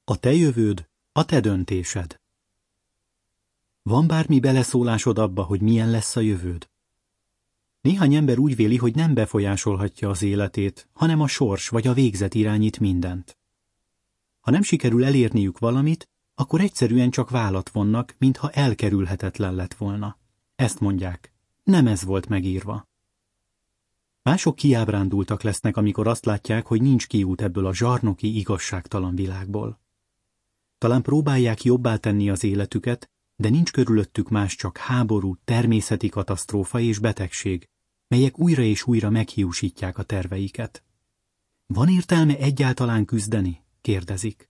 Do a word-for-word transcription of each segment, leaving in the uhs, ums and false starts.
A te jövőd, a te döntésed. Van bármi beleszólásod abba, hogy milyen lesz a jövőd? Néhány ember úgy véli, hogy nem befolyásolhatja az életét, hanem a sors vagy a végzet irányít mindent. Ha nem sikerül elérniük valamit, akkor egyszerűen csak vállat vonnak, mintha elkerülhetetlen lett volna. Ezt mondják, nem ez volt megírva. Mások kiábrándultak lesznek, amikor azt látják, hogy nincs kiút ebből a zsarnoki, igazságtalan világból. Talán próbálják jobbá tenni az életüket, de nincs körülöttük más, csak háború, természeti katasztrófa és betegség, melyek újra és újra meghiúsítják a terveiket. Van értelme egyáltalán küzdeni? Kérdezik.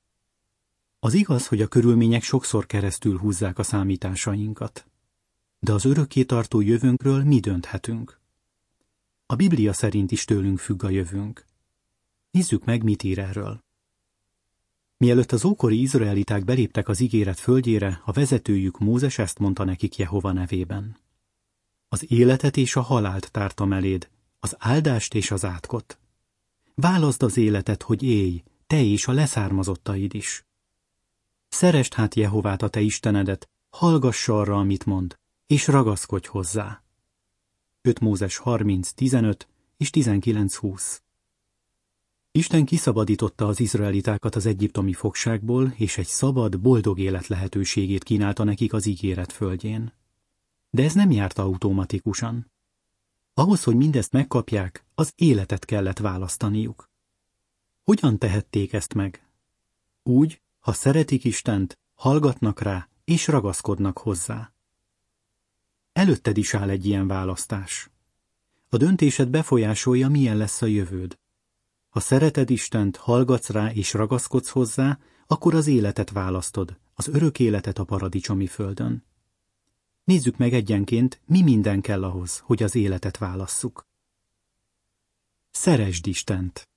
Az igaz, hogy a körülmények sokszor keresztül húzzák a számításainkat. De az örökkétartó jövőnkről mi dönthetünk? A Biblia szerint is tőlünk függ a jövőnk. Nézzük meg, mit ír erről. Mielőtt az ókori izraeliták beléptek az ígéret földjére, a vezetőjük Mózes ezt mondta nekik Jehova nevében. Az életet és a halált tártam eléd, az áldást és az átkot. Válaszd az életet, hogy élj, te és a leszármazottaid is. Szeresd hát Jehovát, a te Istenedet, hallgass arra, amit mond, és ragaszkodj hozzá. öt Mózes harminc tizenöt és tizenkilenc húsz. Isten kiszabadította az izraelitákat az egyiptomi fogságból, és egy szabad, boldog élet lehetőségét kínálta nekik az ígéret földjén. De ez nem járt automatikusan. Ahhoz, hogy mindezt megkapják, az életet kellett választaniuk. Hogyan tehették ezt meg? Úgy, ha szeretik Istent, hallgatnak rá, és ragaszkodnak hozzá. Előtted is áll egy ilyen választás. A döntésed befolyásolja, milyen lesz a jövőd. Ha szereted Istent, hallgatsz rá és ragaszkodsz hozzá, akkor az életet választod, az örök életet a paradicsomi földön. Nézzük meg egyenként, mi minden kell ahhoz, hogy az életet válasszuk. Szeresd Istent!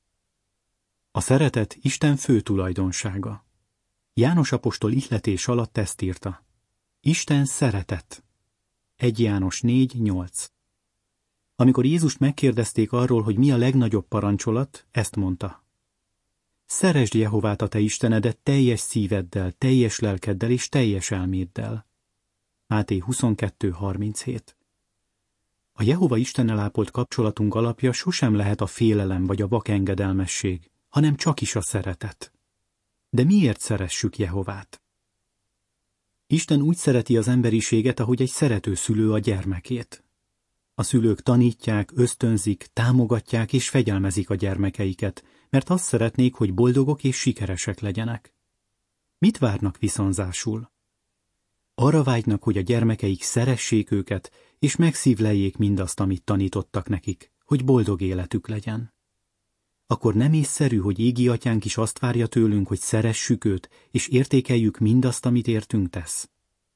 A szeretet Isten fő tulajdonsága. János apostol ihletés alatt ezt írta. Isten szeretet. egy János négy nyolc. Amikor Jézust megkérdezték arról, hogy mi a legnagyobb parancsolat, ezt mondta. Szeresd Jehovát, a te Istenedet teljes szíveddel, teljes lelkeddel és teljes elméddel. Máté huszonkettő harminchét. A Jehova Istennel ápolt kapcsolatunk alapja sosem lehet a félelem vagy a vak engedelmesség, hanem csak is a szeretet. De miért szeressük Jehovát? Isten úgy szereti az emberiséget, ahogy egy szerető szülő a gyermekét. A szülők tanítják, ösztönzik, támogatják és fegyelmezik a gyermekeiket, mert azt szeretnék, hogy boldogok és sikeresek legyenek. Mit várnak viszonzásul? Arra vágynak, hogy a gyermekeik szeressék őket, és megszívleljék mindazt, amit tanítottak nekik, hogy boldog életük legyen. Akkor nem észszerű, hogy égi atyánk is azt várja tőlünk, hogy szeressük őt, és értékeljük mindazt, amit értünk tesz.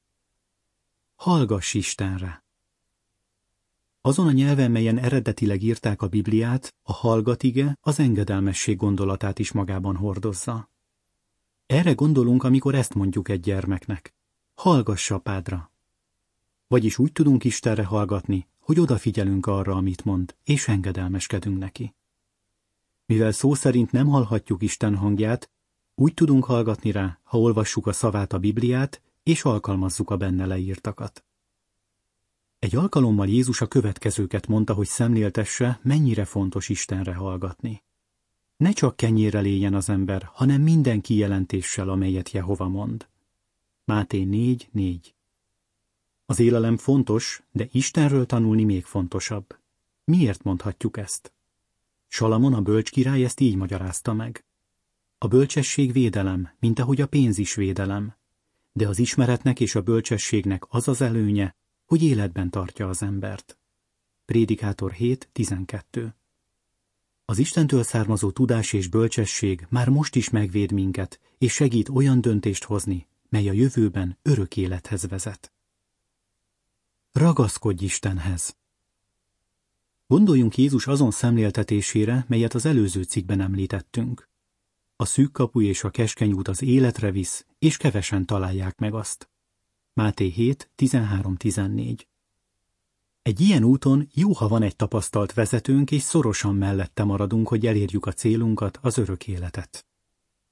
Hallgass Istenre! Azon a nyelven, melyen eredetileg írták a Bibliát, a hallgatige az engedelmesség gondolatát is magában hordozza. Erre gondolunk, amikor ezt mondjuk egy gyermeknek. Hallgass apádra! Vagyis úgy tudunk Istenre hallgatni, hogy odafigyelünk arra, amit mond, és engedelmeskedünk neki. Mivel szó szerint nem hallhatjuk Isten hangját, úgy tudunk hallgatni rá, ha olvassuk a szavát, a Bibliát, és alkalmazzuk a benne leírtakat. Egy alkalommal Jézus a következőket mondta, hogy szemléltesse, mennyire fontos Istenre hallgatni. Ne csak kenyérrel éljen az ember, hanem minden kijelentéssel, amelyet Jehova mond. Máté négy négy. Az élelem fontos, de Istenről tanulni még fontosabb. Miért mondhatjuk ezt? Salamon, a bölcs király ezt így magyarázta meg. A bölcsesség védelem, mint ahogy a pénz is védelem. De az ismeretnek és a bölcsességnek az az előnye, hogy életben tartja az embert. Prédikátor hét tizenkettő. Az Istentől származó tudás és bölcsesség már most is megvéd minket, és segít olyan döntést hozni, mely a jövőben örök élethez vezet. Ragaszkodj Istenhez! Gondoljunk Jézus azon szemléltetésére, melyet az előző cikkben említettünk. A szűk kapu és a keskeny út az életre visz, és kevesen találják meg azt. Máté hét tizenhárom tizennégy. Egy ilyen úton jó, ha van egy tapasztalt vezetőnk, és szorosan mellette maradunk, hogy elérjük a célunkat, az örök életet.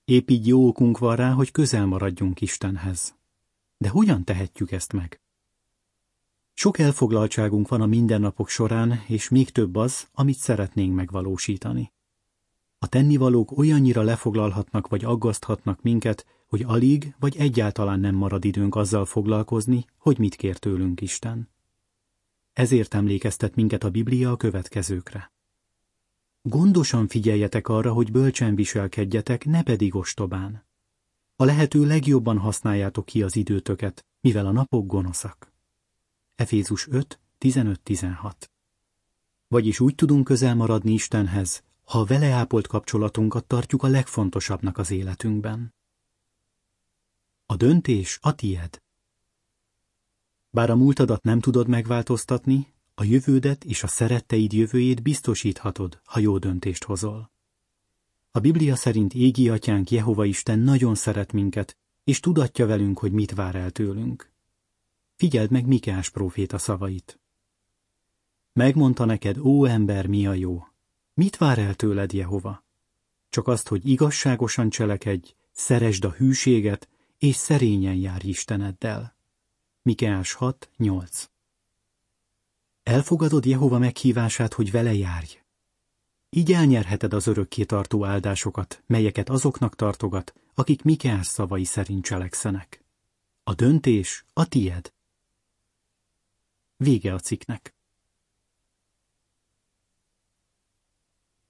Épp így jó okunk van rá, hogy közel maradjunk Istenhez. De hogyan tehetjük ezt meg? Sok elfoglaltságunk van a mindennapok során, és még több az, amit szeretnénk megvalósítani. A tennivalók olyannyira lefoglalhatnak vagy aggaszthatnak minket, hogy alig vagy egyáltalán nem marad időnk azzal foglalkozni, hogy mit kér tőlünk Isten. Ezért emlékeztet minket a Biblia a következőkre. Gondosan figyeljetek arra, hogy bölcsen viselkedjetek, ne pedig ostobán. A lehető legjobban használjátok ki az időtöket, mivel a napok gonoszak. Efézus öt, tizenöt-tizenhat. Vagyis úgy tudunk közel maradni Istenhez, ha a vele ápolt kapcsolatunkat tartjuk a legfontosabbnak az életünkben. A döntés a tied. Bár a múltadat nem tudod megváltoztatni, a jövődet és a szeretteid jövőjét biztosíthatod, ha jó döntést hozol. A Biblia szerint égi atyánk Jehova Isten nagyon szeret minket, és tudatja velünk, hogy mit vár el tőlünk. Figyeld meg Mikeás próféta szavait. Megmondta neked, ó ember, mi a jó. Mit vár el tőled Jehova? Csak azt, hogy igazságosan cselekedj, szeresd a hűséget, és szerényen járj Isteneddel. Mikeás hat, nyolc. Elfogadod Jehova meghívását, hogy vele járj. Így elnyerheted az örökké tartó áldásokat, melyeket azoknak tartogat, akik Mikeás szavai szerint cselekszenek. A döntés a tied. Vége a cikknek.